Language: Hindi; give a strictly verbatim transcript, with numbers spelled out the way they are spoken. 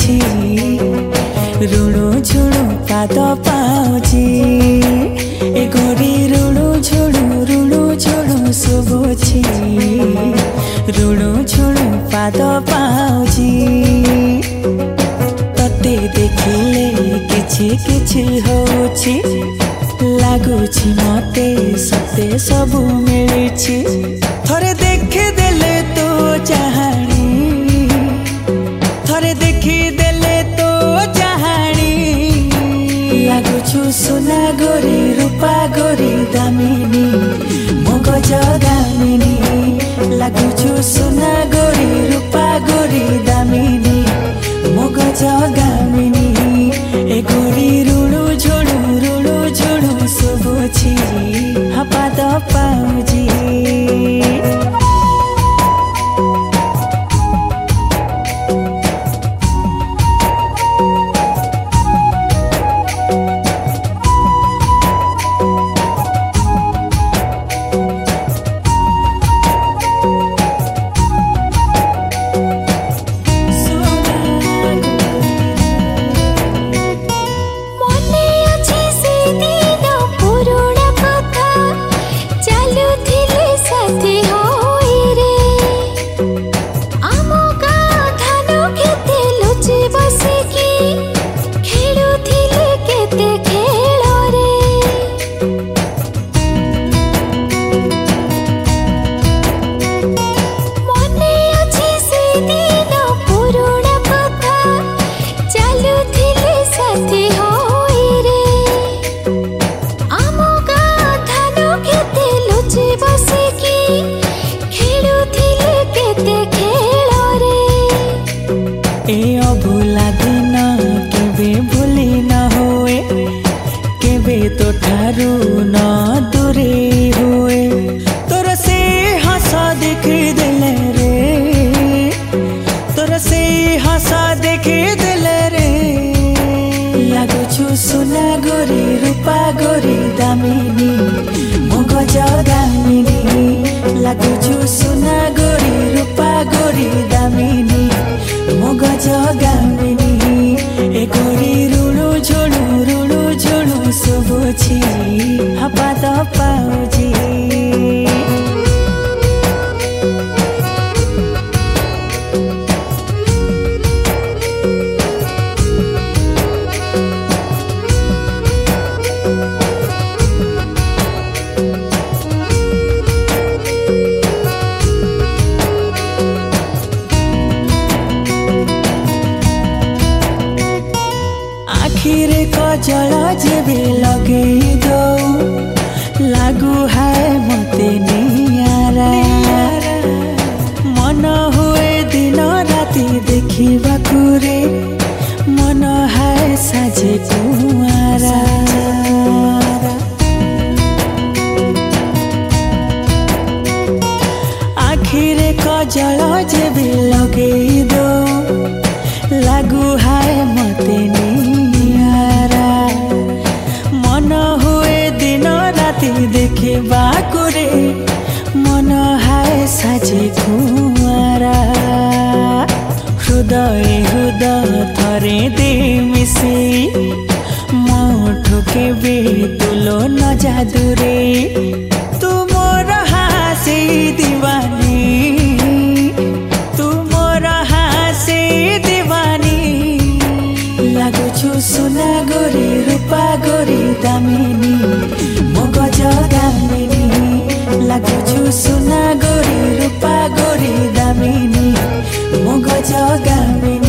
ଶୁଭୁଛି ରୁଣୁ ଝୁଣୁ ପାଦ ପାଉଛି ଏ ଗୋରି ରୁଣୁ ଝୁଣୁ ରୁଣୁ ଝୁଣୁ ଶୁଭୁଛି ରୁଣୁ ଝୁଣୁ ପାଦ ପାଉଛି ତତେ ଦେଖିଲେ କିଛି କିଛି ହଉଛି ଲାଗୁଛି ମତେ ସତେ ସବୁ ମିଳିଛି ଥରେ ଦେଖିଦେଲେ ତୋ ଚାହାଣୀ ଥରେ ଦେଖିଦେଲେ ତୋ ଚାହାଣୀ ଲାଗୁଛୁ ସୁନା ଗୋରି ରୂପା ଗୋରି ଦାମିନୀ ମୋ ଗଜଗାମିନୀ ଲାଗୁଛୁ ସୁନା ଗୋରି ରୂପା ଗୋରି ଦାମିନୀ ମୋ ଗଜଗାମିନୀ ଏ ଗୋରି ରୁଣୁ ଝୁଣୁ ରୁଣୁ ଝୁଣୁ ଶୁଭୁଛି ପାଦ ପାଉଛି तो ठारू न दूरे हुए तोर से हंसा देख दिले रे तोर से हंसा देख दिले रे लागुछु सुना गोरी रूपा गोरी दामिनी मो गजगामिनी लागुछु सुना गोरी रूपा गोरी दामिनी मो गजगामिनी ए गोरी रुणु झुणु रुणु झुणु ଶୁଭୁଛି ପାଦ ପାଉଛି आखिरे कजल जेबे लगेई दऊ लागू है मते नियारा मन हुए दिन राति देखिबाकू रे मन है साजे कुआरा आखिरे कजल जेबे लगेई दऊ लागू है मते मन हुए दिन राति देखिबाकू रे मन है साजे कुआरा हृदय हृदय थरे दे मिसे मोठो केबे तुलो न जादुरे तू मोर हासे दीवानी तू मोर हासे दीवानी लागुछु सुना गोरी रूपा गोरी दामिनी मो गजगामिनी लागुछु सुना गोरी रूपा गोरी दामिनी मो गजगामिनी।